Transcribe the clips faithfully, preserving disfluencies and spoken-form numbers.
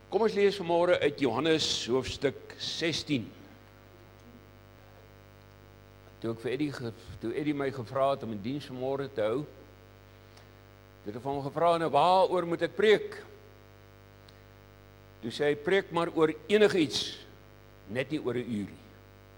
Kom ons lees vanmôre uit Johannes hoofstuk sestien. Toe ek vir Eddie, toe Eddie my gevra het om 'n diens vanmôre te hou, het ek van hom gevra, nou waaroor moet ek preek? Toe sê hy, preek maar oor enigiets, net nie oor 'n uur nie.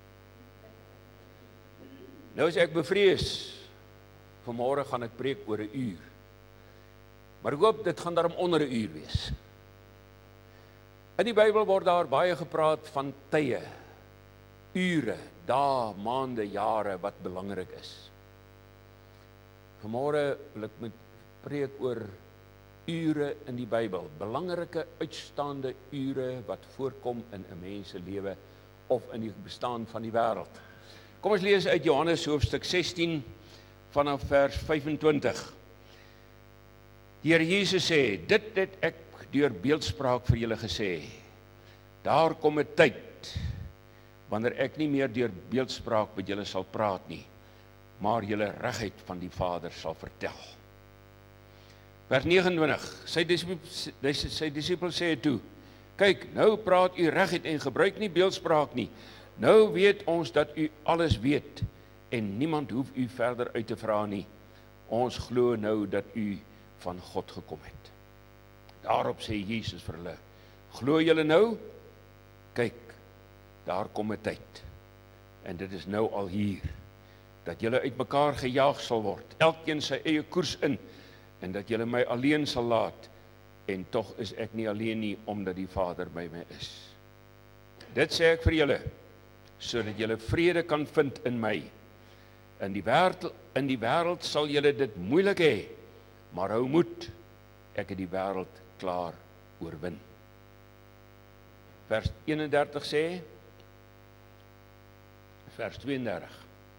Nou is ek bevrees, vanmôre gaan ek preek oor 'n uur. Maar ek hoop, dit gaan daarom onder 'n uur wees. In die Bybel word daar baie gepraat van tye, ure, dae, maande, jare wat belangrik is. Vanmôre wil ek met preek oor ure in die Bybel, belangrike uitstaande ure wat voorkom in 'n mens se lewe of in die bestaan van die wêreld. Kom ons lees uit Johannes hoofstuk sestien vanaf vers vyf-en-twintig. Die Here Jesus sê, dit het ek deur beeldspraak vir julle gesê. Daar kom 'n tyd wanneer ek nie meer deur beeldspraak met julle sal praat nie, maar julle regheid van die Vader sal vertel. Vers negenentwintig. Sy disipels, sy disipels sê toe, kyk, nou praat u regheid en gebruik nie beeldspraak nie. Nou weet ons dat u alles weet en niemand hoef u verder uit te vra nie. Ons glo nou dat u van God gekom het. Daarop sê Jesus vir hulle, glo julle nou? Kyk, daar kom 'n tyd, en dit is nou al hier, dat julle uitmekaar gejaag sal word, elkeen sy eie koers in, en dat julle my alleen sal laat, en tog is ek nie alleen nie, omdat die Vader by my is. Dit sê ek vir julle, sodat julle vrede kan vind in my. In die wêreld, in die wêreld sal julle dit moeilik hê, maar hou moed, ek het die wêreld klaar oorwin. Vers eenendertig sê, vers tweeëndertig.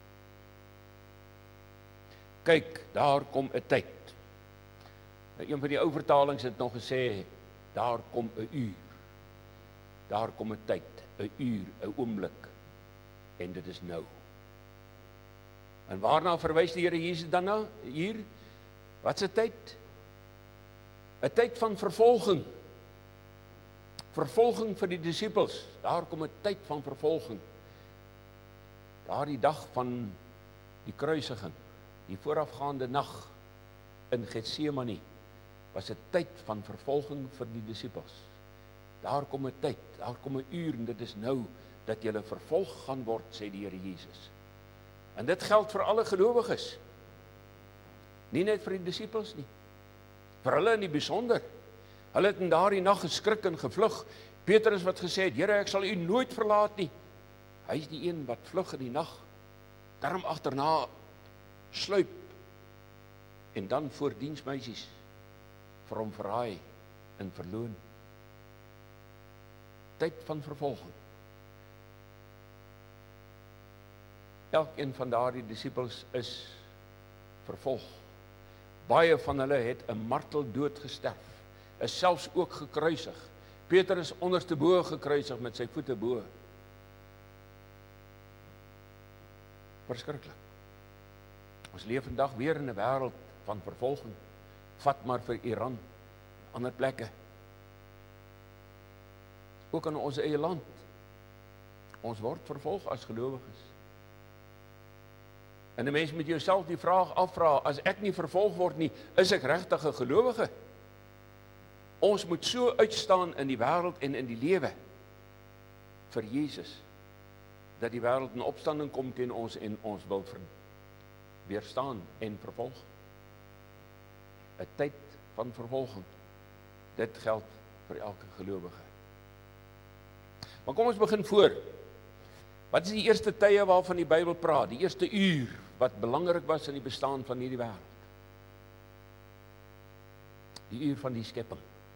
Kyk, daar kom 'n tyd. Een van die ou vertalings het nog gesê, daar kom 'n uur. Daar kom 'n tyd, 'n uur, 'n oomblik. En dit is nou. En waarna verwys die Here Jesus dan nou hier? Wat 'n tyd? 'n Tyd van vervolging. Vervolging vir die disipels. Daar kom 'n tyd van vervolging. Daardie dag van die kruisiging, die voorafgaande nag in Getsemane, was 'n tyd van vervolging vir die disipels. Daar kom 'n tyd, daar kom 'n uur, en dit is nou dat julle vervolg gaan word, sê die Here Jesus. En dit geld vir alle gelowiges. Nie net vir die disipels nie. Vir hulle in die besonder. Hulle het in daardie nag geskrik en gevlug. Petrus wat gesê het, Here, ek sal u nooit verlaat nie. Hy is die een wat vlug in die nag, daarom agterna sluip, en dan voor diensmeisies vir hom verraai en verloon. Tyd van vervolging. Elkeen van daardie disipels is vervolg. Baie van hulle het 'n marteldood gesterf, is selfs ook gekruisig. Petrus onderste bo gekruisig met sy voete bo. Verskriklik. Ons leef vandag weer in 'n wêreld van vervolging. Vat maar vir Iran, ander plekke. Ook in ons eie land. Ons word vervolg as gelowiges. En 'n mens moet jouself die vraag afvra, as ek nie vervolg word nie, is ek regtig 'n gelowige? Ons moet so uitstaan in die wêreld en in die lewe vir Jesus, dat die wêreld in opstanding kom teen ons en ons wil ver, weerstaan en vervolg. 'n Tyd van vervolging. Dit geld vir elke gelowige. Maar kom ons begin voor. Wat is die eerste tye waarvan die Bybel praat? Die eerste uur wat belangrik was in die bestaan van hierdie wêreld. Die uur van die skepping.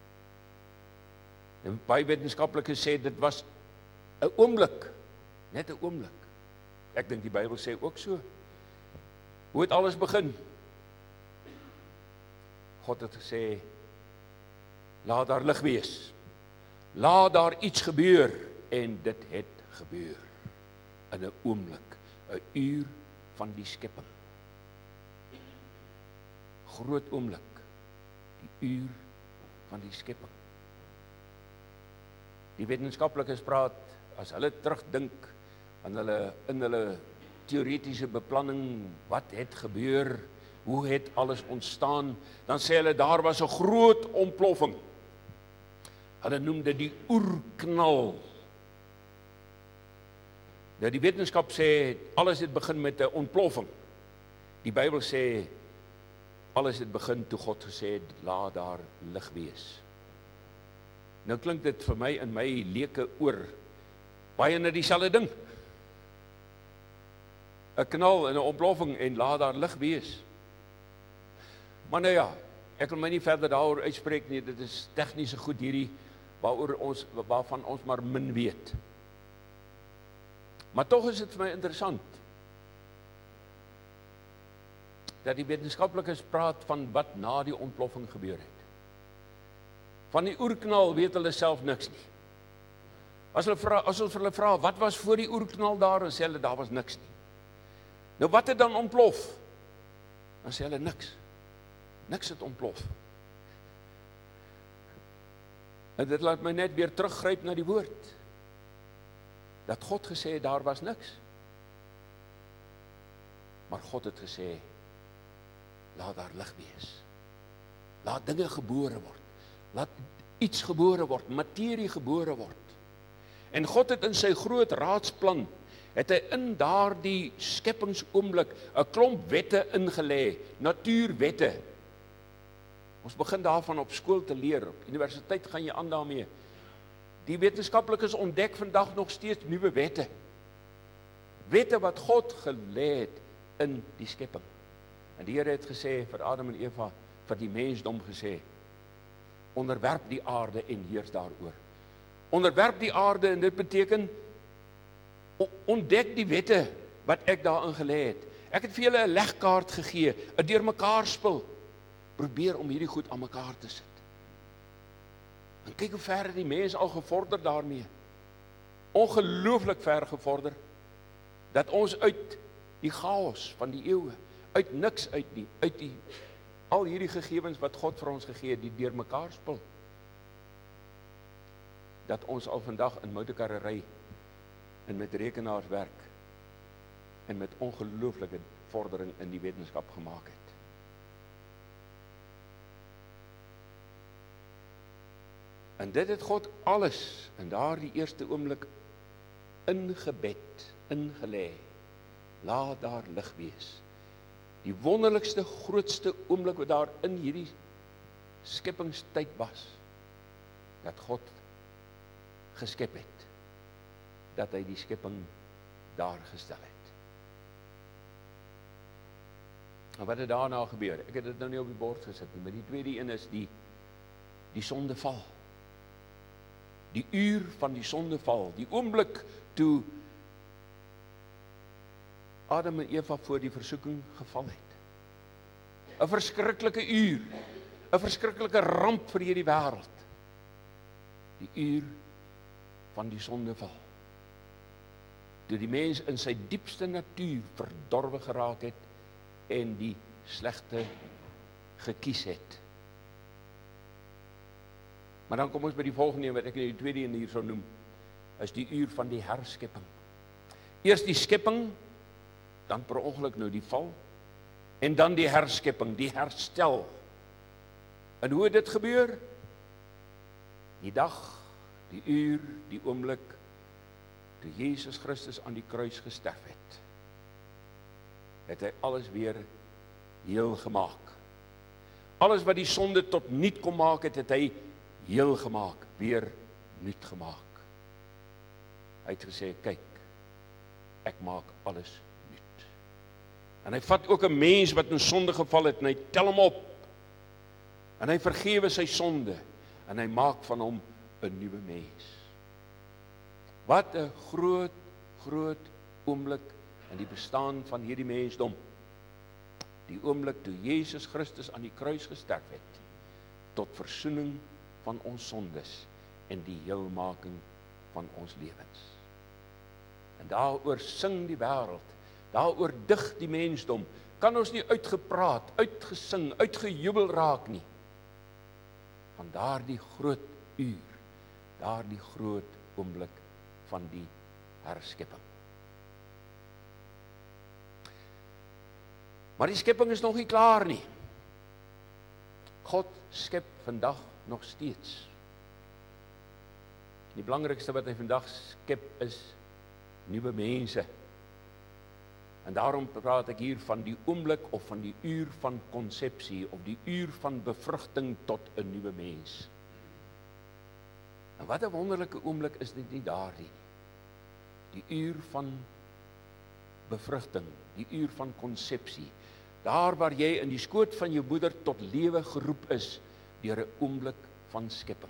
En baie wetenskaplikes sê dit was 'n oomblik, net 'n oomblik. Ek dink die Bybel sê ook so. Hoe het alles begin? God het gesê, laat daar lig wees. Laat daar iets gebeur, en dit het gebeur. In 'n oomblik, 'n uur van die skepping. Groot oomblik, die uur van die skepping. Die wetenskaplikes praat, as hulle terugdink aan hulle in hulle teoretiese beplanning, wat het gebeur, hoe het alles ontstaan, dan sê hulle, daar was 'n groot ontploffing. Hulle noem dit die oerknal. Nou die wetenskap sê, alles het begin met 'n ontploffing. Die Bybel sê, alles het begin toe God gesê het, laat daar lig wees. Nou klink dit vir my in my leuke oor, baie na dieselfde ding. 'n Knal en 'n ontploffing en laat daar lig wees. Maar nou ja, ek wil my nie verder daaroor uitspreek nie, dit is tegniese goed hierdie, waaroor ons, waarvan ons maar min weet. Maar tog is dit vir my interessant, dat die wetenskaplikes praat van wat na die ontploffing gebeur het. Van die oerknal weet hulle self niks nie. As hulle vra, as ons vir hulle vra, wat was voor die oerknal daar, dan sê hulle, daar was niks nie. Nou wat het dan ontplof? Dan sê hulle niks. Niks het ontplof. En dit laat my net weer teruggryp na die woord. Dat God gesê het, daar was niks. Maar God het gesê, laat daar lig wees. Laat dinge gebore word. Laat iets gebore word, materie gebore word. En God het in sy groot raadsplan, het hy in daardie skepingsoomblik 'n klomp wette ingelê, natuurwette. Ons begin daarvan op skool te leer, op universiteit gaan jy aan daarmee. Die wetenskaplikes ontdek vandag nog steeds nuwe wette. Wette wat God gelê het in die skepping. En die Here het gesê vir Adam en Eva, vir die mensdom gesê, onderwerp die aarde en heers daaroor. Onderwerp die aarde en dit beteken, ontdek die wette wat ek daarin gelê het. Ek het vir julle 'n legkaart gegee, 'n deurmekaar spul. Probeer om hierdie goed aan mekaar te sit. En kyk hoe ver het die mens al gevorder daarmee. Ongelooflik ver gevorder, dat ons uit die chaos van die eeue, uit niks uit nie, uit die, al hierdie gegevens wat God vir ons gegee het, die deurmekaar spul, dat ons al vandag in motorkarre ry, en met rekenaars werk, en met ongelooflike vordering in die wetenskap gemaak het. En dit het God alles in daardie eerste oomblik ingebed, ingelê. Laat daar lig wees. Die wonderlikste, grootste oomblik wat daar in hierdie skepingstyd was, dat God geskep het, dat hy die skepping daar gestel het. En wat het daarna gebeur? Ek het dit nou nie op die bord gesit nie, maar die tweede een is die, die sondeval. Die uur van die sondeval, die oomblik toe Adam en Eva voor die versoeking geval het. 'n Verskriklike uur, 'n verskriklike ramp vir hierdie wêreld. Die uur van die sondeval. Toe die mens in sy diepste natuur verdorwe geraak het en die slegte gekies het. Maar dan kom ons by die volgende een wat ek in die tweede een hier sou noem, is die uur van die herskepping. Eers die skepping, dan per ongeluk nou die val, en dan die herskepping, die herstel. En hoe het dit gebeur? Die dag, die uur, die oomblik, toe Jesus Christus aan die kruis gesterf het, het hy alles weer heel gemaak. Alles wat die sonde tot niet kon maak het, het hy heel gemaak, weer nuut gemaak. Hy het gesê, kyk, ek maak alles nuut. En hy vat ook 'n mens wat in sonde geval het, en hy tel hom op, en hy vergewe sy sonde, en hy maak van hom 'n nuwe mens. Wat 'n groot, groot oomblik in die bestaan van hierdie mensdom. Die oomblik toe Jesus Christus aan die kruis gesterf het, tot versoening van ons sondes en die heelmaking van ons lewens. En daaroor sing die wêreld, daaroor dig die mensdom, kan ons nie uitgepraat, uitgesing, uitgejubel raak nie. Van daardie groot uur, daardie groot oomblik van die herskepping. Maar die skepping is nog nie klaar nie. God skep vandag nog steeds. Die belangrikste wat hy vandag skep is nuwe mense. En daarom praat ek hier van die oomblik of van die uur van konsepsie of die uur van bevrugting tot 'n nuwe mens. En wat 'n wonderlike oomblik is dit nie daardie. Die uur van bevrugting, die uur van konsepsie. Daar waar jy in die skoot van jou moeder tot lewe geroep is deur 'n oomblik van skepping.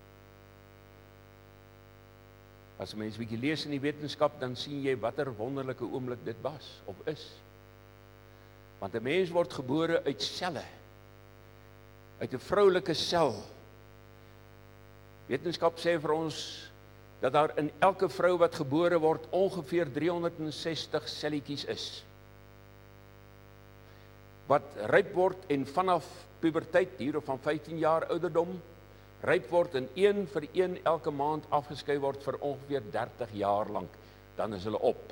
As jy mens 'n bietjie lees in die wetenskap, dan sien jy watter wonderlike oomblik dit was of is. Want 'n mens word gebore uit selle, uit 'n vroulike sel. Wetenskap sê vir ons dat daar in elke vrou wat gebore word ongeveer driehonderdsestig selletjies is. Wat ryp word en vanaf puberteit, hier of van vyftien jaar ouderdom, ryp word en een vir een elke maand afgeskei word vir ongeveer dertig jaar lank, dan is hulle op.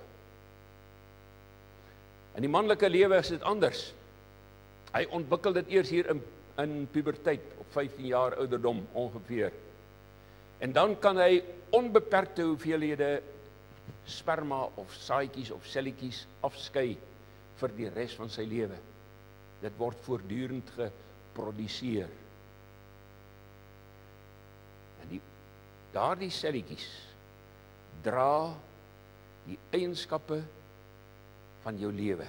In die manlike lewe is dit anders. Hy ontwikkel dit eers hier in, in puberteit, op vyftien jaar ouderdom ongeveer. En dan kan hy onbeperkte hoeveelhede sperma of saadjies of selletjies afskei vir die res van sy lewe. Dit word voortdurend geproduseer. En die, daardie selletjies dra die eienskappe van jou lewe.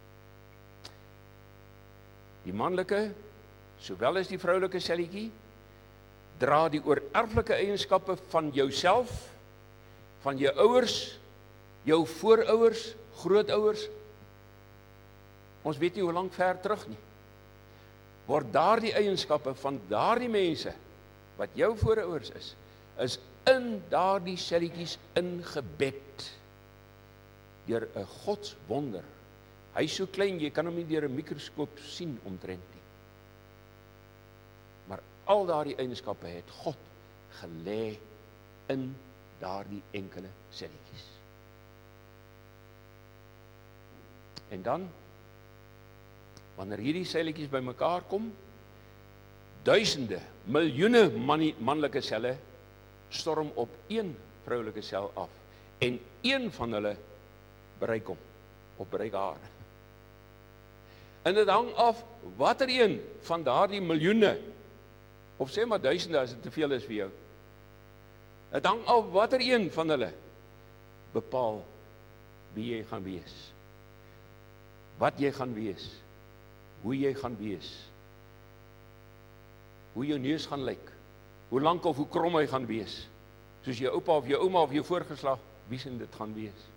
Die manlike, sowel as die vroulike selletjie, dra die oorerflike eienskappe van jouself, van jou ouers, jou voorouers, grootouers. Ons weet nie hoe lank ver terug nie. Word daardie eienskappe van daardie mense, wat jou voorouers is, is in daardie selletjies ingebed, deur 'n godswonder. Hy is so klein, jy kan hom nie deur 'n mikroskoop sien omtrent nie. Maar al daardie eienskappe het God gelê in daardie enkele selletjies. En dan, wanneer hierdie selletjies bymekaar kom, duisende, miljoene man, manlike selle storm op een vroulike sel af. En een van hulle bereik hom, of bereik haar. En dit hang af watter een van daardie miljoene, of sê maar duisende as dit te veel is vir jou. Dit hang af watter een van hulle bepaal wie jy gaan wees. Wat jy gaan wees. Hoe jy gaan wees. Hoe jou neus gaan lyk. Hoe lank of hoe krom hy gaan wees. Soos jou oupa of jou ouma of jou voorgeslag, wie sien dit gaan wees.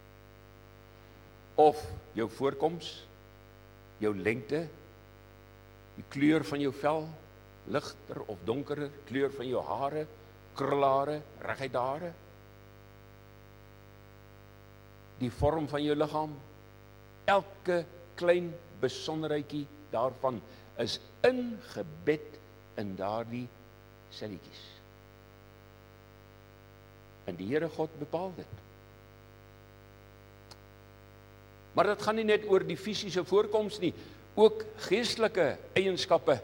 Of jou voorkoms, jou lengte, die kleur van jou vel, ligter of donkerder, kleur van jou hare, krulhare, reguit hare, die vorm van jou liggaam, elke klein besonderheidjie daarvan is ingebed in daardie selletjies. En die Here God bepaal dit. Maar dit gaan nie net oor die fisiese voorkoms nie, ook geestelike eienskappe,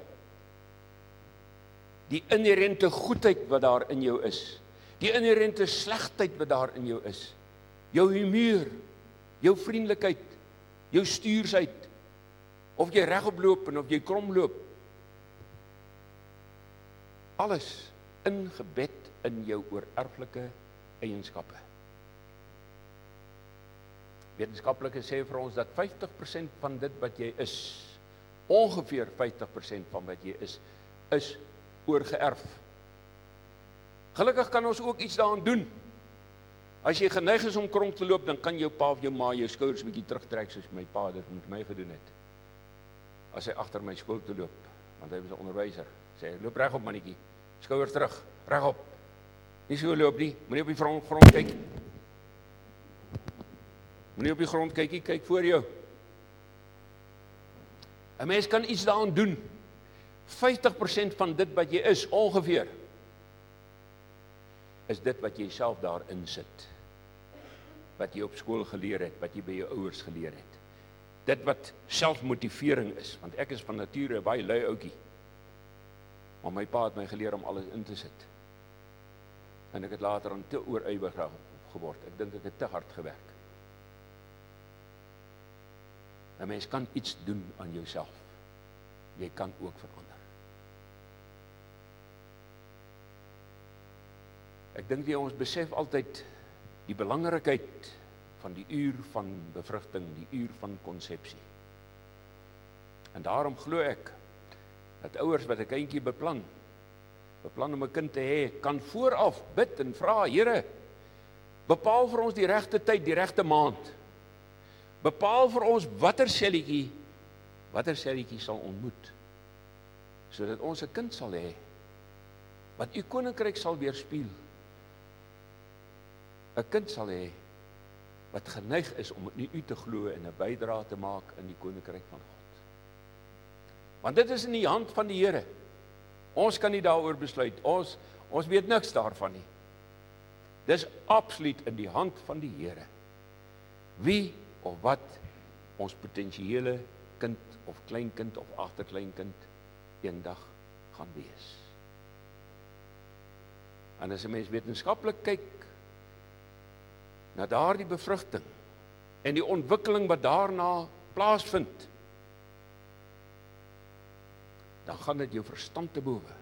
die inherente goedheid wat daar in jou is, die inherente slegheid wat daar in jou is, jou humeur, jou vriendelikheid, jou stuursheid, of jy regop loop en of jy krom loop, alles ingebed in jou oorerflike eienskappe. Wetenskaplikes sê vir ons dat vyftig persent van dit wat jy is, ongeveer vyftig persent van wat jy is, is oorgeerf. Gelukkig kan ons ook iets daaraan doen. As jy geneig is om krom te loop, dan kan jou pa of jou ma jou skouers 'n bietjie terugtrek, soos my pa dit met my gedoen het. As hy agter my skool toe loop, want hy was 'n onderwyser, sê hy, loop regop mannetjie, skouers terug, regop. Nie so loop nie, moenie op die grond, grond kyk. Moenie op die grond kykie, kyk voor jou. 'n Mens kan iets daaraan doen. vyftig persent van dit wat jy is, ongeveer, is dit wat jy self daarin sit. Wat jy op skool geleer het, wat jy by jou ouers geleer het. Dit wat selfmotivering is, want ek is van nature 'n baie lui ouetjie. Maar my pa het my geleer om alles in te sit. En ek het later aan te oorywerig geword. Ek dink ek het te hard gewerk. 'n Mens kan iets doen aan jouself. Jy kan ook verander. Ek dink jy ons besef altyd die belangrikheid van die uur van bevrugting, die uur van konsepsie. En daarom glo ek dat ouers wat 'n kindjie beplan, beplan om 'n kind te hê, kan vooraf bid en vra, Here, bepaal vir ons die regte tyd, die regte maand. Bepaal vir ons watter selletjie, watter selletjie sal ontmoet, sodat ons 'n kind sal hê, wat u koninkryk sal weerspieël. 'n Kind sal hê, wat geneig is om in u te glo en 'n bydrae te maak in die koninkryk van God. Want dit is in die hand van die Here. Ons kan nie daaroor besluit. Ons, ons weet niks daarvan nie. Dis absoluut in die hand van die Here. Wie of wat ons potensiële kind of kleinkind of agterkleinkind eendag gaan wees. En as 'n mens wetenskaplik kyk na daardie bevrugting en die ontwikkeling wat daarna plaasvind, dan gaan dit jou verstand te bowe.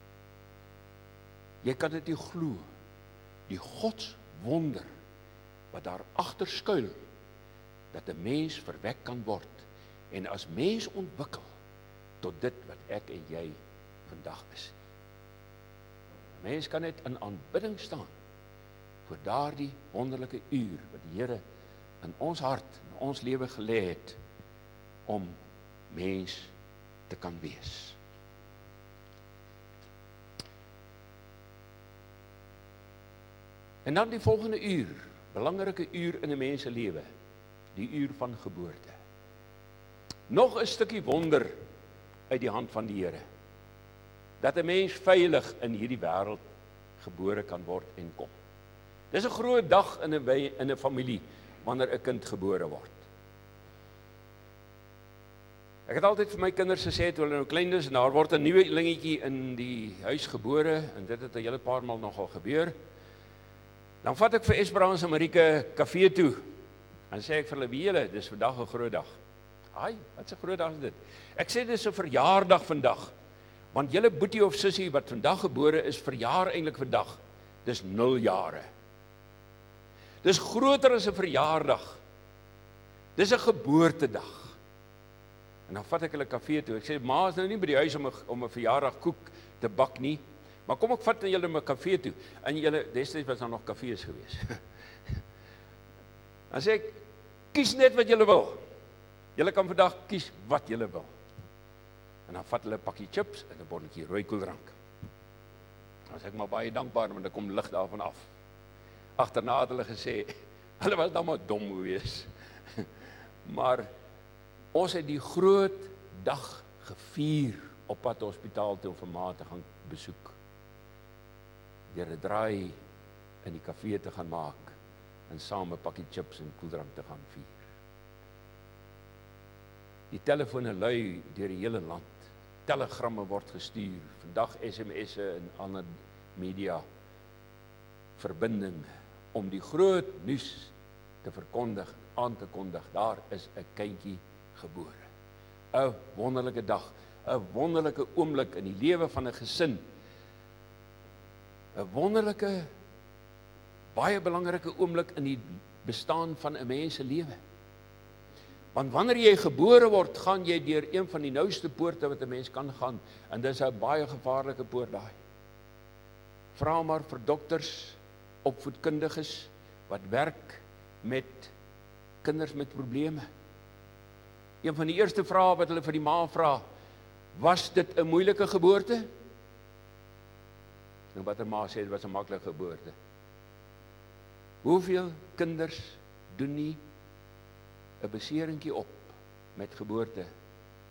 Jy kan dit nie glo, die godswonder wat daar agter skuil, dat 'n mens verwek kan word en as mens ontwikkel tot dit wat ek en jy vandag is. 'n Mens kan net in aanbidding staan vir daardie wonderlike uur wat die Here in ons hart, in ons lewe gelê het om mens te kan wees. En dan die volgende uur, belangrike uur in 'n mens se lewe, die uur van geboorte. Nog 'n stukkie wonder uit die hand van die Here, dat 'n mens veilig in hierdie wêreld gebore kan word en kom. Dis 'n groot dag in 'n in 'n familie wanneer 'n kind gebore word. Ek het altyd vir my kinders gesê toe hulle nou klein is en daar word 'n nuwe lingetjie in die huis gebore en dit het 'n hele paar maal nogal gebeur. Dan vat ek vir Esperance en Marike kafee toe. En sê ek vir hulle, wie julle, dis vandag 'n groot dag. Ai, wat 'n groot dag is dit. Ek sê dis 'n verjaardag vandag. Want julle boetie of sussie wat vandag gebore is, verjaar eintlik vandag. Dis nul jare. Dis groter as 'n verjaardag. Dis 'n geboortedag. En dan vat ek hulle kafee toe. Ek sê, ma is nou nie by die huis om 'n om 'n verjaardag koek te bak nie. Maar kom ek vat julle my kafee toe. En julle, destyds was daar nog kafees gewees. Dan sê ek, kies net wat julle wil. Julle kan vandag kies wat julle wil. En dan vat hulle 'n pakkie chips en 'n botteltjie rooi koeldrank. Dan sê ek maar baie dankbaar, want daar kom lig daarvan af. Agterna het hulle gesê, hulle was dan maar dom gewees. Maar ons het die groot dag gevier op pad hospitaal toe om vir ma te gaan besoek. Deur 'n draai in die kafee te gaan maak en saam 'n pakkie chips en koeldrank te gaan vier. Die telefone lui deur die hele land. Telegramme word gestuur, vandag S M S'e en ander media verbinding om die groot nuus te verkondig, aan te kondig. Daar is 'n kindjie gebore. 'n Wonderlike dag, 'n wonderlike oomblik in die lewe van 'n gesin. 'n Wonderlike, baie belangrike oomblik in die bestaan van 'n mens se lewe. Want wanneer jy gebore word, gaan jy deur een van die nouste poorte wat 'n mens kan gaan, en dis 'n baie gevaarlike poort daai. Vra maar vir dokters, opvoedkundiges wat werk met kinders met probleme. Een van die eerste vrae wat hulle vir die ma vra, was dit 'n moeilike geboorte? En wat 'n ma sê, dit was 'n maklike geboorte. Hoeveel kinders doen nie 'n beseringkie op met geboorte?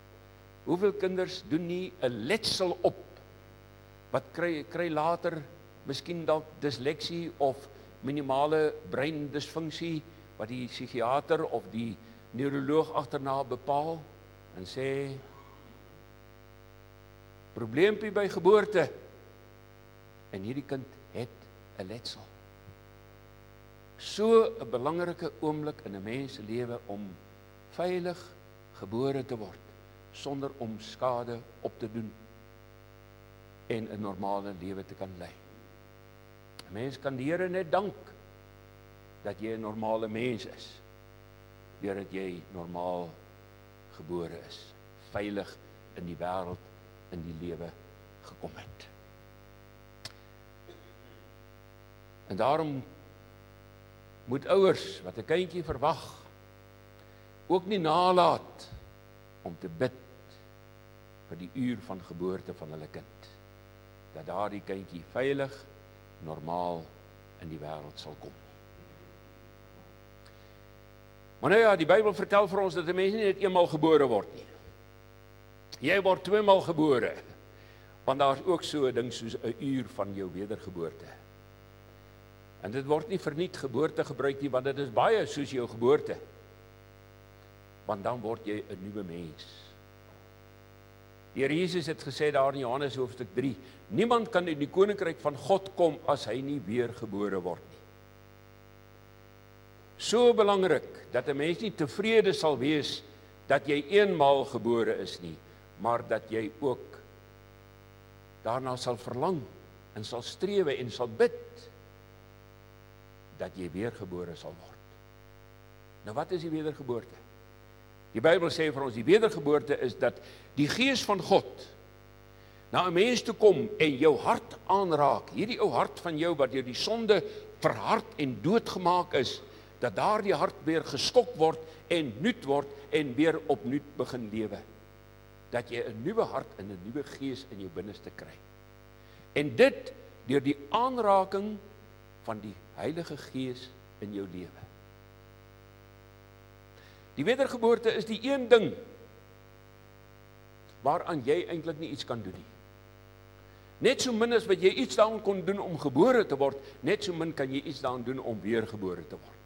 Hoeveel kinders doen nie 'n letsel op wat kry kry later miskien dalk disleksie of minimale breindisfunksie wat die psigiater of die neuroloog agterna bepaal en sê probleempie by geboorte en hierdie kind het 'n letsel. So 'n belangrike oomblik in 'n mens se lewe om veilig gebore te word sonder om skade op te doen en 'n normale lewe te kan lei. 'n Mens kan die Here net dank dat jy 'n normale mens is, deurdat jy normaal gebore is, veilig in die wêreld, in die lewe gekom het. En daarom moet ouers wat 'n kindjie verwag, ook nie naalaat om te bid vir die uur van geboorte van hulle kind, dat daardie kindjie veilig, normaal in die wêreld sal kom. Maar nou ja, die Bybel vertel vir ons dat 'n mens nie net eenmaal gebore word nie. Jy word tweemaal gebore, want daar is ook so 'n ding soos 'n uur van jou wedergeboorte. En dit word nie verniet geboorte gebruik nie, want dit is baie soos jou geboorte. Want dan word jy 'n nuwe mens. Die Here Jesus het gesê daar in Johannes hoofstuk drie, niemand kan in die koninkryk van God kom as hy nie weer gebore word nie. So belangrik dat 'n mens nie tevrede sal wees dat jy eenmaal gebore is nie, maar dat jy ook daarna sal verlang en sal strewe en sal bid dat jy weergebore sal word. Nou wat is die wedergeboorte? Die Bybel sê vir ons, die wedergeboorte is dat die Gees van God na 'n mens toe kom en jou hart aanraak, hierdie ou hart van jou wat deur die sonde verhard en doodgemaak is, dat daardie hart weer geskok word en nuut word en weer opnuut begin lewe. Dat jy 'n nuwe hart en 'n nuwe gees in jou binneste kry. En dit deur die aanraking van die Heilige Gees in jou lewe. Die wedergeboorte is die een ding waaraan jy eintlik nie iets kan doen nie. Net so min as wat jy iets daaraan kon doen om gebore te word, net so min kan jy iets daaraan doen om weergebore te word.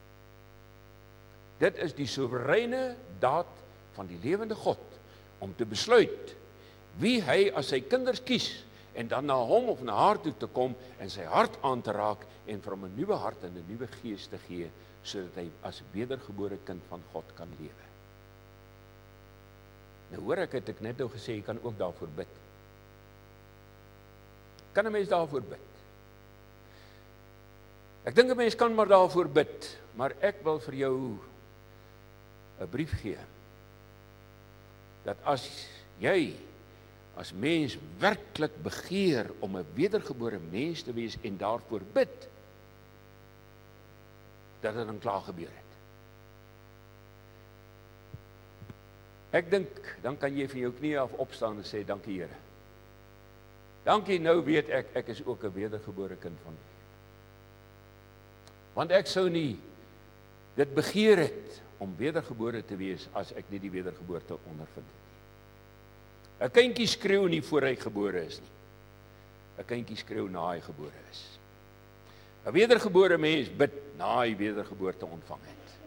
Dit is die soewereine daad van die lewende God om te besluit wie hy as sy kinders kies en dan na hom of na haar toe te kom en sy hart aan te raak en vir hom 'n nuwe hart en 'n nuwe gees te gee sodat hy as wedergebore kind van God kan lewe. Nou hoor ek het ek net nou gesê jy kan ook daarvoor bid. Kan 'n mens daarvoor bid? Ek dink 'n mens kan maar daarvoor bid, maar ek wil vir jou 'n brief gee. Dat as jy as mens werklik begeer om 'n wedergebore mens te wees en daarvoor bid, dat dit dan klaar gebeur het. Ek dink, dan kan jy van jou knieë af opstaan en sê, dankie Here. Dankie, nou weet ek, ek is ook 'n wedergebore kind van U. Want ek sou nie dit begeer het om wedergebore te wees as ek nie die wedergeboorte ondervind het. 'n Kindjie skreeu nie voor hy gebore is nie. 'n Kindjie skreeu na hy gebore is. 'n Wedergebore mens bid na hy wedergeboorte ontvang het.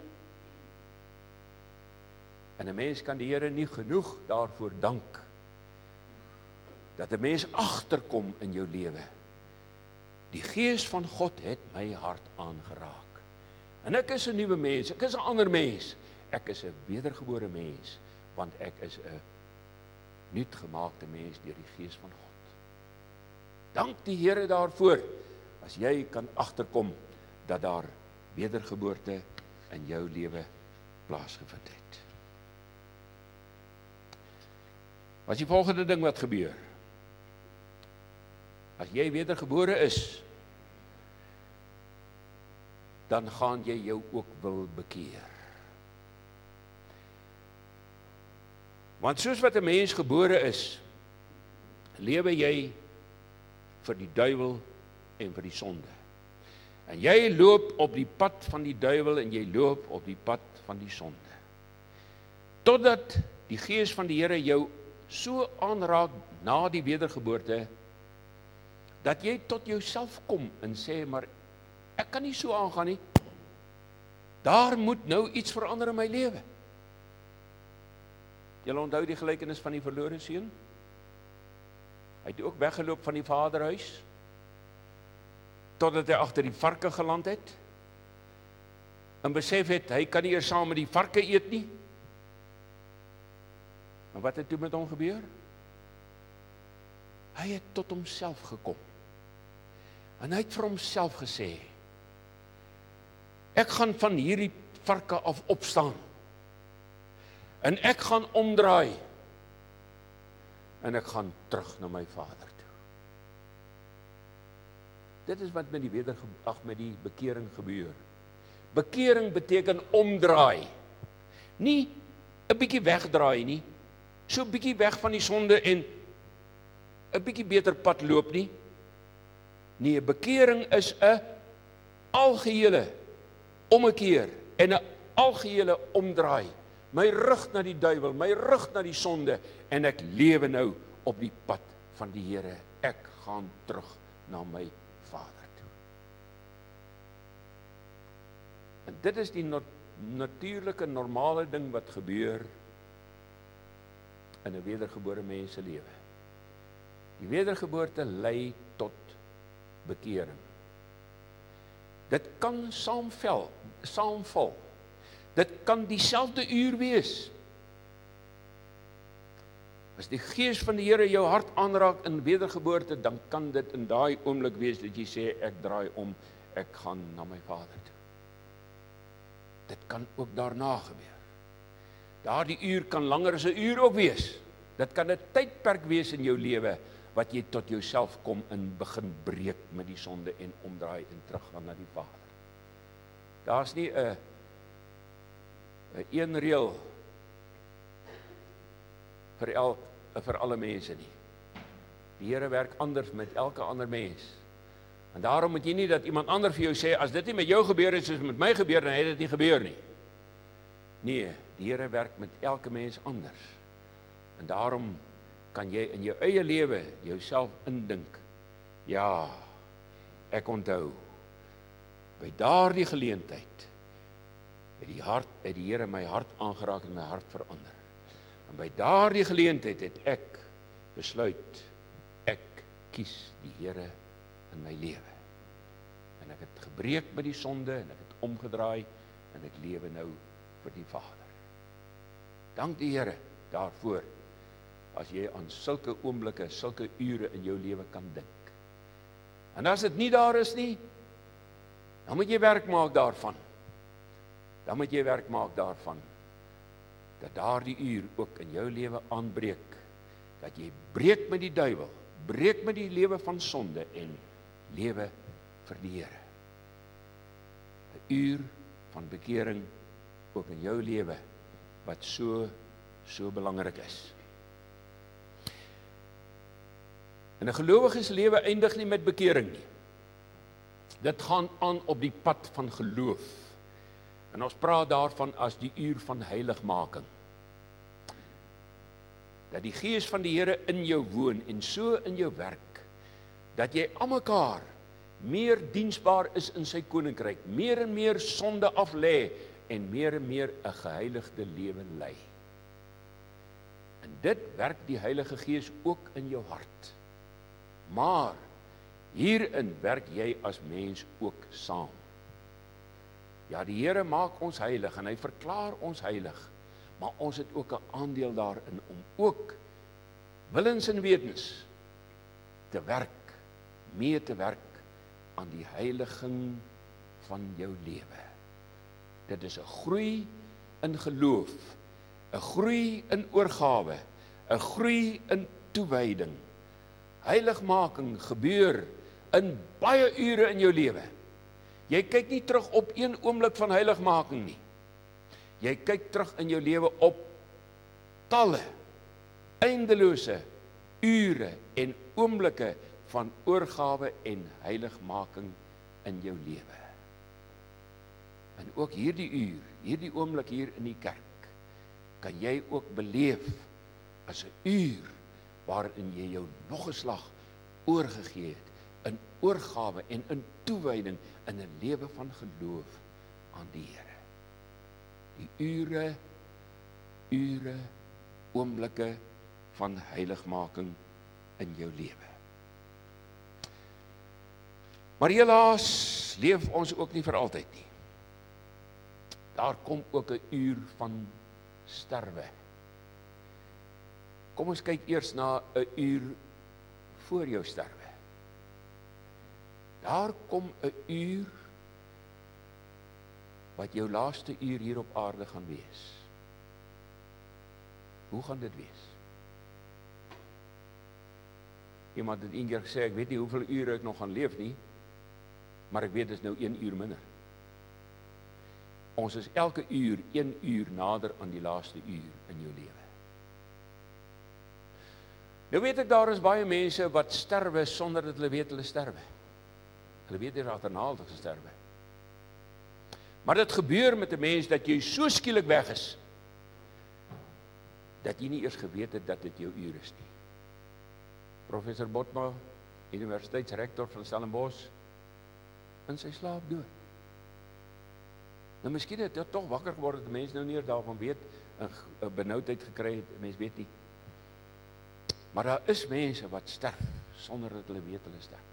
En 'n mens kan die Here nie genoeg daarvoor dank dat 'n mens agterkom in jou lewe. Die Gees van God het my hart aangeraak. En ek is 'n nuwe mens, ek is 'n ander mens. Ek is 'n wedergebore mens, want ek is 'n nuutgemaakte mens deur die Gees van God. Dank die Here daarvoor, as jy kan agterkom dat daar wedergeboorte in jou lewe plaasgevind het. Wat is die volgende ding wat gebeur? As jy wedergebore is, dan gaan jy jou ook wil bekeer. Want soos wat 'n mens gebore is, lewe jy vir die duiwel en vir die sonde. En jy loop op die pad van die duiwel en jy loop op die pad van die sonde. Totdat die Gees van die Here jou so aanraak na die wedergeboorte, Dat jy tot jouself kom en sê, maar ek kan nie so aangaan nie. Daar moet nou iets verander in my lewe. Julle onthou die gelykenis van die verlore seun? Hy het ook weggeloop van die vaderhuis, totdat hy agter die varke geland het, en besef het, hy kan nie eers saam met die varke eet nie. Maar wat het toe met hom gebeur? Hy het tot homself gekom. En hy het vir homself gesê, ek gaan van hierdie varke af opstaan. En ek gaan omdraai. En ek gaan terug na my Vader toe. Dit is wat met die weder, ag, met die bekering gebeur. Bekering beteken omdraai. Nie 'n bietjie wegdraai nie. So 'n bietjie weg van die sonde en 'n bietjie beter pad loop nie. Nee, bekering is 'n algehele ommekeer en 'n algehele omdraai. My rug na die duiwel, my rug na die sonde, en ek lewe nou op die pad van die Here. Ek gaan terug na my Vader toe. En dit is die nat natuurlike, normale ding wat gebeur in 'n wedergebore mens se lewe. Die wedergeboorte lei tot bekering. Dit kan saamval, saamval. Dit kan dieselfde uur wees. As die gees van die Here jou hart aanraak in wedergeboorte, dan kan dit in daai oomblik wees dat jy sê, ek draai om, ek gaan na my Vader toe. Dit kan ook daarna gebeur. Daardie uur kan langer as 'n uur ook wees. Dit kan 'n tydperk wees in jou lewe, wat jy tot jouself kom en begin breek met die sonde en omdraai en teruggaan na die Vader. Daar's nie 'n 'n een reël vir elk vir alle mense nie. Die Here werk anders met elke ander mens. En daarom moet jy nie dat iemand ander vir jou sê, as dit nie met jou gebeur het soos met my gebeur, dan het dit nie gebeur nie. Nee, die Here werk met elke mens anders. En daarom kan jy in jou eie lewe jouself indink. Ja, ek onthou, by daardie geleentheid, het die hart, het die Here my hart aangeraak en my hart verander. En by daardie geleentheid het ek besluit, ek kies die Here in my lewe. En ek het gebreek met die sonde, en ek het omgedraai, en ek lewe nou vir die Vader. Dank die Here daarvoor, as jy aan sulke oomblikke, sulke ure in jou lewe kan dink. En as dit nie daar is nie, dan moet jy werk maak daarvan. Dan moet jy werk maak daarvan, dat daardie uur ook in jou lewe aanbreek, dat jy breek met die duiwel, breek met die lewe van sonde, en lewe vir die Here. 'n Uur van bekering ook in jou lewe, wat so, so belangrik is. En 'n gelowige se lewe eindig nie met bekering nie. Dit gaan aan op die pad van geloof. En ons praat daarvan as die uur van heiligmaking. Dat die Gees van die Here in jou woon en so in jou werk, dat jy aan mekaar meer diensbaar is in sy koninkryk, meer en meer sonde af lê en meer en meer 'n geheiligde lewe lei. En dit werk die Heilige Gees ook in jou hart. Maar hierin werk jy as mens ook saam. Ja, die Here maak ons heilig en hy verklaar ons heilig, maar ons het ook 'n aandeel daarin om ook willens en wetens te werk, mee te werk aan die heiliging van jou lewe. Dit is 'n groei in geloof, 'n groei in oorgawe, 'n groei in toewyding. Heiligmaking gebeur in baie ure in jou lewe. Jy kyk nie terug op een oomblik van heiligmaking nie. Jy kyk terug in jou lewe op talle, eindelose ure en oomblikke van oorgawe en heiligmaking in jou lewe. En ook hierdie uur, hierdie oomblik hier in die kerk, kan jy ook beleef as 'n uur waarin jy jou nog 'n slag oorgegee het in oorgawe en in toewyding, in 'n lewe van geloof aan die Here. Die ure, ure, oomblikke van heiligmaking in jou lewe. Maar helaas leef ons ook nie vir altyd nie. Daar kom ook 'n uur van sterwe. Kom ons kyk eers na 'n uur voor jou sterwe. Daar kom 'n uur wat jou laaste uur hier op aarde gaan wees. Hoe gaan dit wees? Iemand het een keer gesê, ek weet nie hoeveel ure ek nog gaan leef nie, maar ek weet, dit is nou een uur minder. Ons is elke uur, een uur nader aan die laaste uur in jou lewe. Nou weet ek, daar is baie mense wat sterwe sonder dat hulle weet hulle sterwe. Hulle weet hulle agternaal gesterwe. Maar dit gebeur met 'n mens dat jy so skielik weg is, dat jy nie eers geweet het dat dit jou uur is nie. Professor Botma, universiteitsrektor van Stellenbosch, in sy slaap dood. Nou miskien het hy toch wakker geword, dat mense nou nie daarvan weet, 'n benoudheid gekry het, mense weet nie. Maar daar is mense wat sterf, sonder dat hulle weet hulle sterf.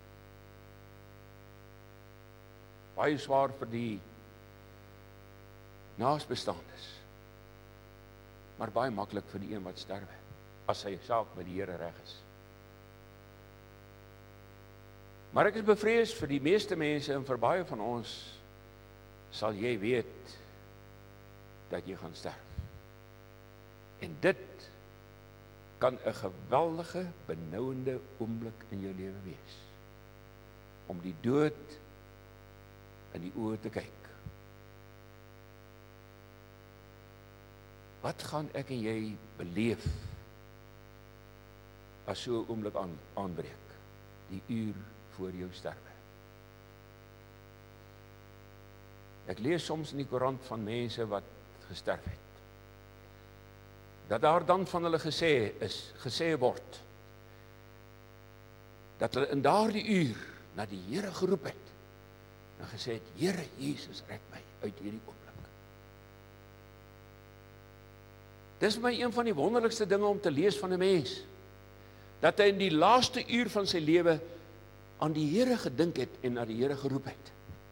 Baie swaar vir die naasbestaandes, maar baie maklik vir die een wat sterwe, as sy saak by die Here reg is. Maar ek is bevrees vir die meeste mense en vir baie van ons, sal jy weet dat jy gaan sterf. En dit kan 'n geweldige, benouende oomblik in jou lewe wees. Om die dood in die oë te kyk. Wat gaan ek en jy beleef as so 'n oomblik aan, aanbreek? Die uur voor jou sterwe. Ek lees soms in die koerant van mense wat gesterf het. Dat daar dan van hulle gesê is, gesê word, dat hulle in daardie uur na die Here geroep het, en gesê het, Here Jesus, red my uit hierdie oomblik. Dis my een van die wonderlikste dinge om te lees van 'n mens, dat hy in die laaste uur van sy lewe aan die Here gedink het en na die Here geroep het.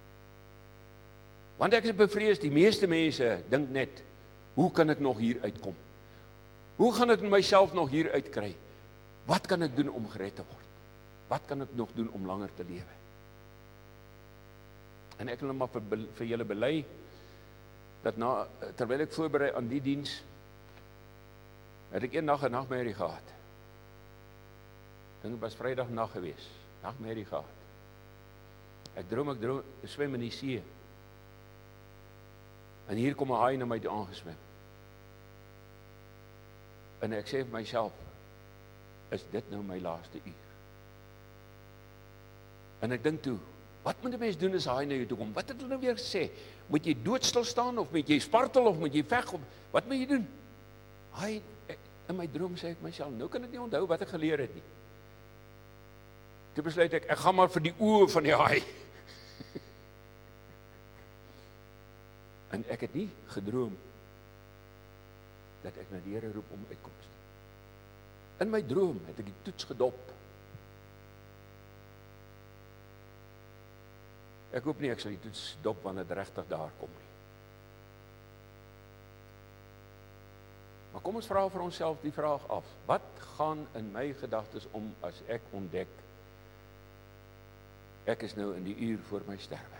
Want ek is bevrees, die meeste mense dink net, hoe kan ek nog hier uitkom? Hoe gaan ek myself nog hier uitkry? Wat kan ek doen om gered te word? Wat kan ek nog doen om langer te lewe? En ek wil maar vir, vir julle bely, dat na, terwyl ek voorberei aan die diens, het ek een dag 'n nagmerrie gehad. Dit was Vrydag nag gewees, nagmerrie gehad. Ek droom, ek droom, ek swem in die see. En hier kom 'n haai na my toe aangeswem. En ek sê vir myself, is dit nou my laaste uur? En ek dink toe, wat moet 'n mens doen as 'n haai na jou toe kom? Wat het hulle nou weer gesê? Moet jy doodstil staan, of moet jy spartel, of moet jy veg, of wat moet jy doen? Haai, ek, in my droom sê ek myself, nou kan ek nie onthou wat ek geleer het nie. Toe besluit ek, ek gaan maar vir die oë van die haai. En ek het nie gedroom dat ek na die Here roep om uitkoms. In my droom het ek die toets gedop. Ek hoop nie ek sal die toets dop wanneer dit regtig daar kom nie. Maar kom ons vra vir onsself die vraag af, wat gaan in my gedagtes om as ek ontdek, ek is nou in die uur voor my sterwe?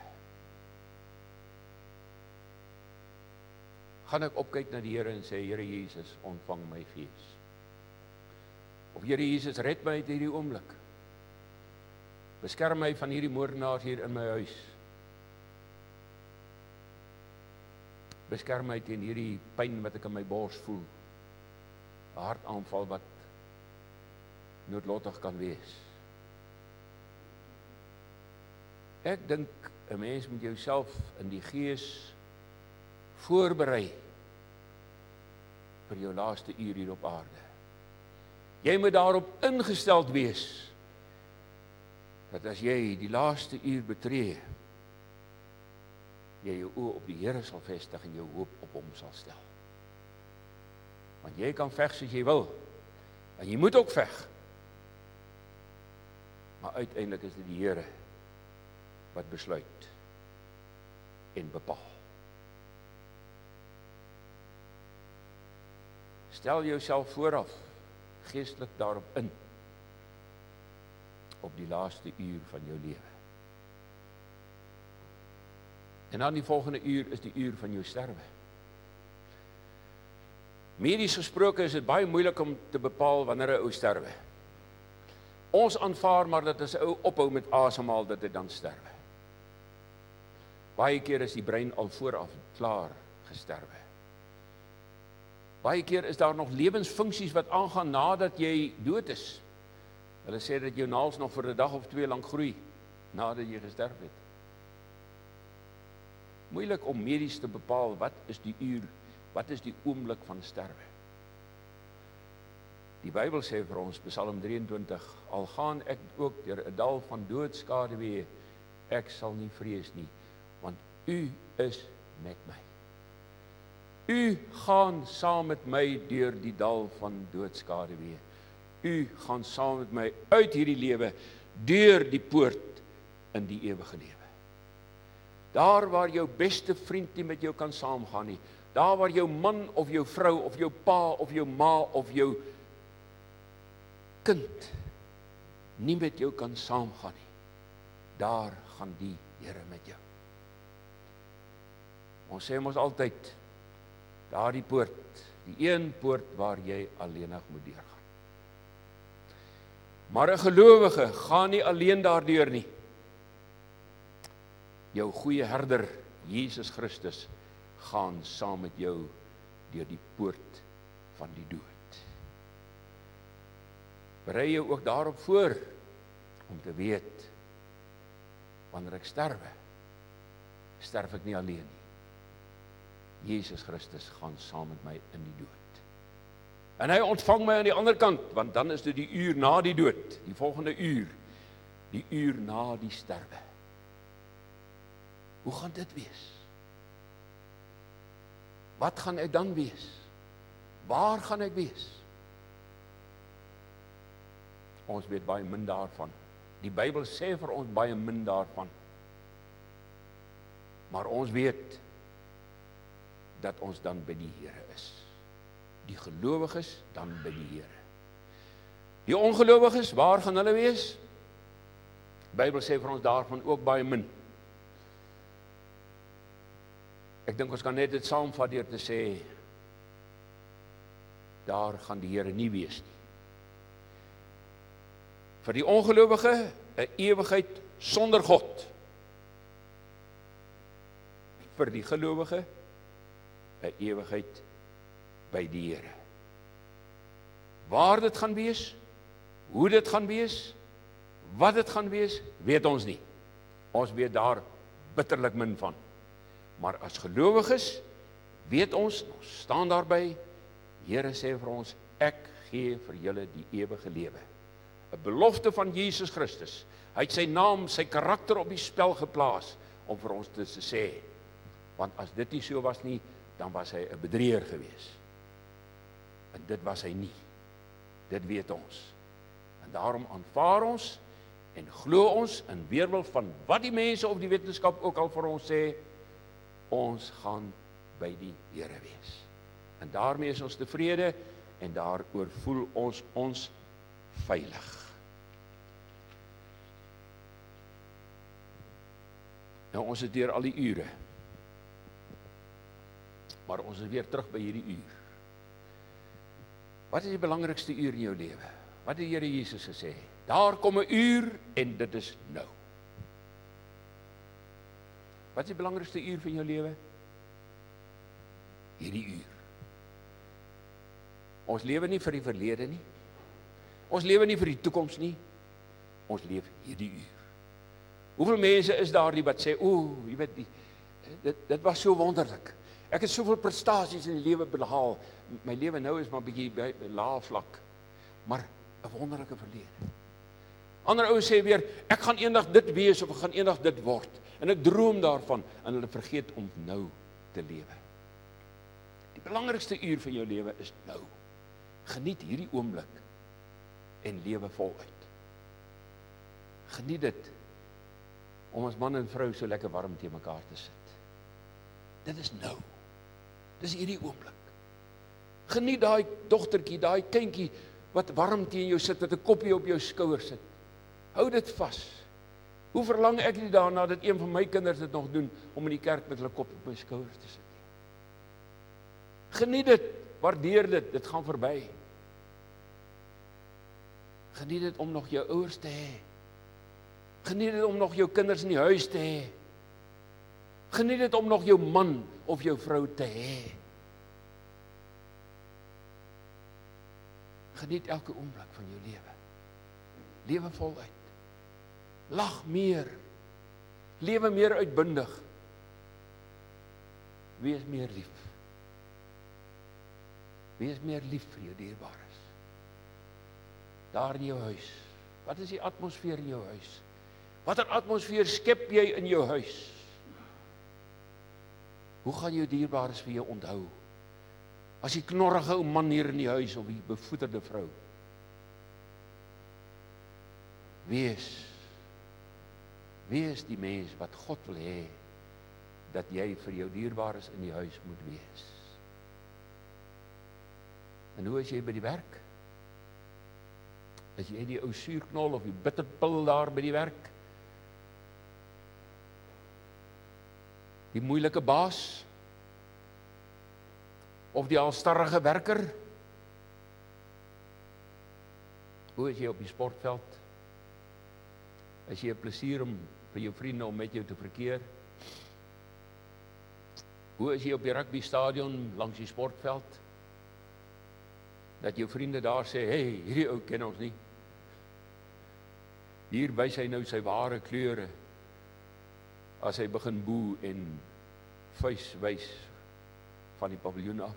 Gaan ek opkyk na die Here en sê, Here Jesus, ontvang my gees. Of Here Jesus, red my uit hierdie oomblik. Beskerm my van hierdie moordenaars hier in my huis. Beskerm my teen hierdie pyn wat ek in my bors voel. 'n Hartaanval wat noodlottig kan wees. Ek dink 'n mens moet jouself in die gees voorberei vir jou laaste uur hier op aarde. Jy moet daarop ingesteld wees dat as jy die laaste uur betree, jy jou oë op die Here sal vestig en jou hoop op hom sal stel. Want jy kan veg soos jy wil, en jy moet ook veg. Maar uiteindelik is dit die Here wat besluit en bepaal. Stel jouself vooraf, geestelik daarop in, op die laaste uur van jou lewe. En dan die volgende uur is die uur van jou sterwe. Medies gesproke is dit baie moeilik om te bepaal wanneer 'n ou sterwe. Ons aanvaar maar dat as 'n ou ophou met asemhaal, dat hy dan sterwe. Baie keer is die brein al vooraf klaar gesterwe. Baie keer is daar nog lewensfunksies wat aangaan nadat jy dood is. Hulle sê dat jou naels nog vir 'n dag of twee lank groei, nadat jy gesterf het. Moeilik om medies te bepaal, wat is die uur, wat is die oomblik van sterwe. Die Bybel sê vir ons, Psalm drieëntwintig, al gaan ek ook deur 'n dal van doodskaduwee, ek sal nie vrees nie, want U is met my. U gaan saam met my deur die dal van doodskaduwee. U gaan saam met my uit hierdie lewe, deur die poort in die ewige lewe. Daar waar jou beste vriend nie met jou kan saamgaan nie, daar waar jou man of jou vrou of jou pa of jou ma of jou kind nie met jou kan saamgaan nie, daar gaan die Here met jou. Ons sê ons altyd, daar die poort, die een poort waar jy alleenig moet deurgaan. Maar 'n gelowige gaan nie alleen daardeur nie. Jou goeie herder, Jesus Christus, gaan saam met jou deur die poort van die dood. Berei jou ook daarop voor, om te weet, wanneer ek sterwe, sterf ek nie alleen nie. Jesus Christus gaan saam met my in die dood. En hy ontvang my aan die ander kant, want dan is dit die uur na die dood, die volgende uur, die uur na die sterwe. Hoe gaan dit wees? Wat gaan ek dan wees? Waar gaan ek wees? Ons weet baie min daarvan. Die Bybel sê vir ons baie min daarvan. Maar ons weet dat ons dan by die Here is. Die gelowiges dan by die Here. Die ongelowiges, waar gaan hulle wees? Die Bybel sê vir ons daarvan ook baie min. Ek dink ons kan net dit saamvat deur te sê, daar gaan die Here nie wees nie. Vir die ongelowige, 'n ewigheid sonder God. Vir die gelowige, 'n ewigheid by die Here. Waar dit gaan wees, hoe dit gaan wees, wat dit gaan wees, weet ons nie. Ons weet daar bitterlik min van. Maar as gelowiges, weet ons, ons staan daarby, Here sê vir ons, ek gee vir julle die ewige lewe. 'n Belofte van Jesus Christus. Hy het sy naam, sy karakter op die spel geplaas, om vir ons te sê, want as dit nie so was nie, dan was hy 'n bedrieger gewees. En dit was hy nie. Dit weet ons. En daarom aanvaar ons, en glo ons, in weerwil van wat die mense of die wetenskap ook al vir ons sê, ons gaan by die Here wees. En daarmee is ons tevrede, en daaroor voel ons ons veilig. Nou, ons is deur al die ure, maar ons is weer terug by hierdie uur. Wat is die belangrikste uur in jou lewe? Wat het die Here Jesus gesê? Daar kom 'n uur, en dit is nou. Wat is die belangrikste uur van jou lewe? Hierdie uur. Ons lewe nie vir die verlede nie. Ons lewe nie vir die toekoms nie. Ons leef hierdie uur. Hoeveel mense is daar die wat sê, o, jy weet, die, dit, dit was so wonderlik. Ek het soveel prestasies in die lewe behaal. My lewe nou is maar 'n bietjie by lae vlak. Maar 'n wonderlike verlede. Ander ouens sê weer, ek gaan eendag dit wees of ek gaan eendag dit word. En ek droom daarvan en hulle vergeet om nou te lewe. Die belangrikste uur van jou lewe is nou. Geniet hierdie oomblik en lewe voluit. Geniet dit om as man en vrou so lekker warm teen mekaar te sit. Dit is nou. Dis hierdie oomblik. Geniet daai dogtertjie, daai kindjie wat warm teen jou sit, wat 'n koppie op jou skouer sit. Hou dit vas. Hoe verlang ek nie daarna dat een van my kinders dit nog doen, om in die kerk met hulle kop op my skouer te sit. Geniet dit, waardeer dit, dit gaan verby. Geniet dit om nog jou ouers te hê. Geniet dit om nog jou kinders in die huis te hê. Geniet dit om nog jou man of jou vrou te hê. Geniet elke oomblik van jou lewe. Lewe voluit. Lag meer. Lewe meer uitbundig. Wees meer lief. Wees meer lief vir jou dierbares. Daar in jou huis. Wat is die atmosfeer in jou huis? Watter atmosfeer skep jy in jou huis? Hoe gaan jou dierbares vir jou onthou? As die knorrige ou man hier in die huis of die bevoeterde vrou. Wees, wees die mens wat God wil hê, dat jy vir jou dierbares in die huis moet wees. En hoe is jy by die werk? Is jy die ou suurknol of die bitterpil daar by die werk? Die moeilike baas? Of die halstarrige werker? Hoe is jy op die sportveld? Is jy 'n plesier om vir jou vriende om met jou te verkeer? Hoe is jy op die rugbystadion langs die sportveld? Dat jou vriende daar sê, hey, hierdie ou ken ons nie. Hier wys hy nou sy ware kleure. As hy begin boe en vuis wys van die paviljoen af.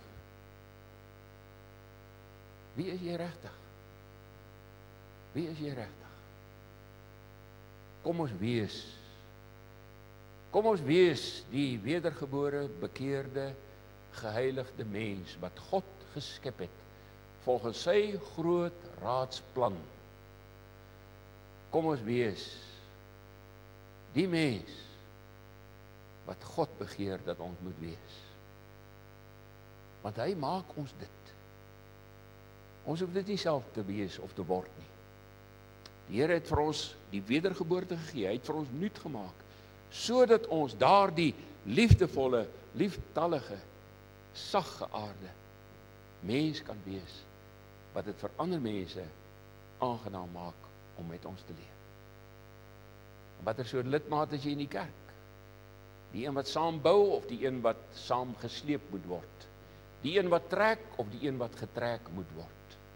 Wie is jy regtig? Wie is jy regtig? Kom ons wees. Kom ons wees die wedergebore, bekeerde, geheiligde mens wat God geskep het volgens sy groot raadsplan. Kom ons wees die mens wat God begeer dat ons moet wees. Want hy maak ons dit. Ons hoef dit nie self te wees of te word nie. Die Here het vir ons die wedergeboorte gegee, hy het vir ons nuut gemaak, sodat ons daardie liefdevolle, lieftallige, saggeaarde mens kan wees, wat dit vir ander mense aangenaam maak om met ons te leef. Wat er so lidmaat is jy in die kerk? Die een wat saam bou of die een wat saam gesleep moet word? Die een wat trek of die een wat getrek moet word?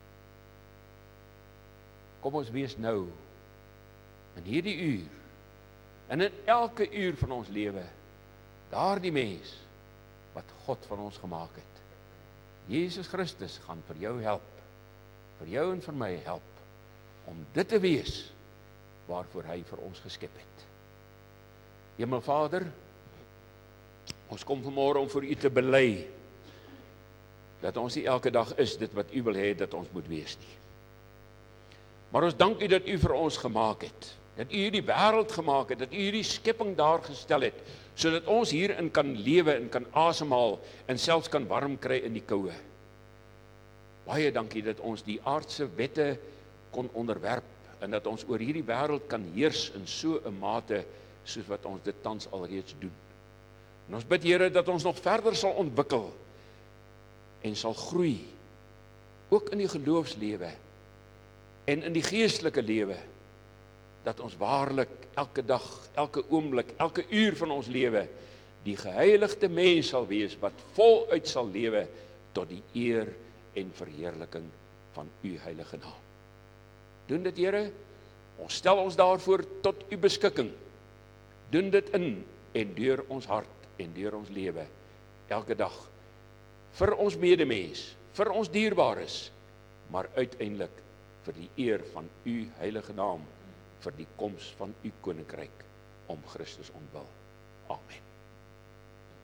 Kom ons wees nou, in hierdie uur, en in elke uur van ons lewe, daardie mens, wat God van ons gemaak het. Jesus Christus gaan vir jou help, vir jou en vir my help, om dit te wees, waarvoor hy vir ons geskep het. Hemelvader, ons kom vanmôre om vir u te bely, dat ons nie elke dag is dit wat u wil hê dat ons moet wees nie. Maar ons dank u dat u vir ons gemaak het, dat u hierdie wêreld gemaak het, dat u hierdie skepping daar gestel het, sodat ons hierin kan lewe en kan asemhaal en selfs kan warm kry in die koue. Baie dankie dat ons die aardse wette kon onderwerp en dat ons oor hierdie wêreld kan heers in so 'n mate soos wat ons dit tans alreeds doen. En ons bid Here dat ons nog verder sal ontwikkel en sal groei, ook in die geloofslewe en in die geestelike lewe, dat ons waarlik elke dag, elke oomblik, elke uur van ons lewe die geheiligde mens sal wees wat voluit sal lewe tot die eer en verheerliking van u heilige naam. Doen dit Here, ons stel ons daarvoor tot u beskikking. Doen dit in en deur ons hart en deur ons lewe elke dag vir ons medemens, vir ons dierbares, maar uiteindelik vir die eer van u heilige naam vir die koms van u koninkryk om Christus ontwil. Amen.